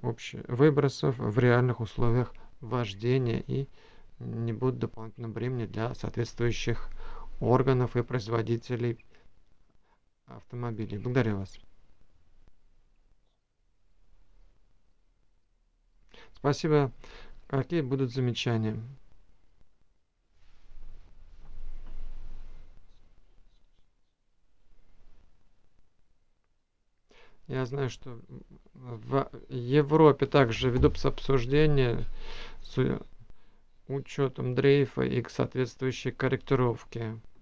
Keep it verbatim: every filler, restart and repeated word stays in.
общих выбросов в реальных условиях вождения и не будут дополнительным бременем для соответствующих органов и производителей автомобилей. Благодарю вас. Спасибо. Какие будут замечания? Я знаю, что в Европе также ведутся обсуждения с учетом дрейфа и к соответствующей корректировке.